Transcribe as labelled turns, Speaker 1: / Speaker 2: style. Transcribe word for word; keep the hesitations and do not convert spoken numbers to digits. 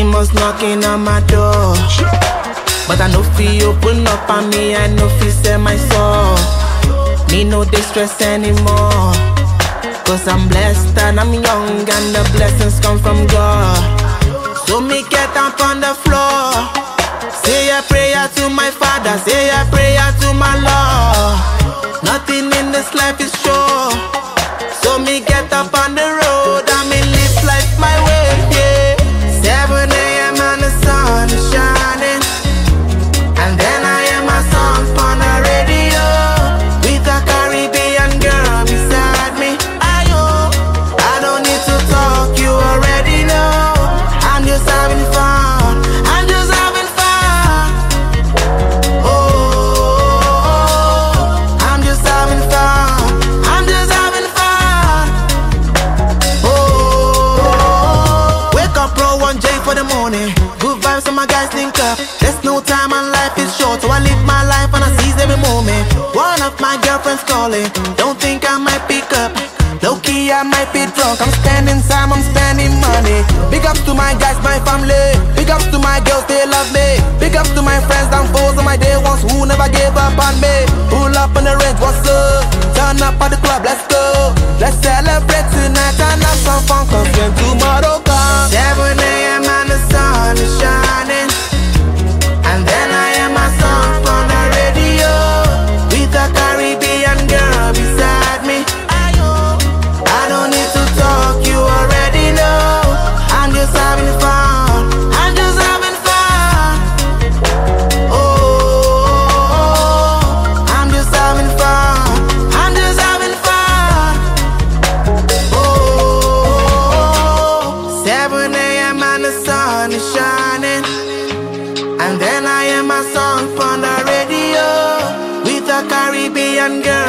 Speaker 1: Demons knocking on my door, but I know fi open up on me, I know fi sell my soul. Need no distress anymore, cause I'm blessed and I'm young and the blessings come from God. So me get up on the floor, say a prayer to my Father, say a prayer to my Lord. Nothing in this life is sure, so me get up on the road and me live life my way, yeah. seven a m and the sun is shining, and then I hear my song on the radio, with a Caribbean girl beside me. Ayo, I don't need to talk, you already know. I'm just having fun, I'm just having fun. Oh, I'm just having fun, I'm just having fun. Oh, wake up, bro, one J for the morning. Good vibes, so my guys link up. There's no time and life is short, so I live my life and I seize every moment. One of my girlfriends calling, don't think I might pick up. Low key, I might be drunk. I'm spending time, I'm spending money. Big ups to my guys, my family. Big ups to my girls, they love me. Big ups to my friends and foes and my day ones who never gave up on me. Pull up on the range, what's up? Turn up at the club, let's go. Let's celebrate tonight and have some fun, cause when tomorrow comes, seven a m and the sun is shining, and then I hear my song on the radio, with a Caribbean girl beside me. I don't need to talk, you already know. I'm just having fun, I'm just having fun. Oh, I'm just having fun, I'm just having fun. Oh, seven a m and the sun is shining, and then I hear my song on the radio, with a Caribbean girl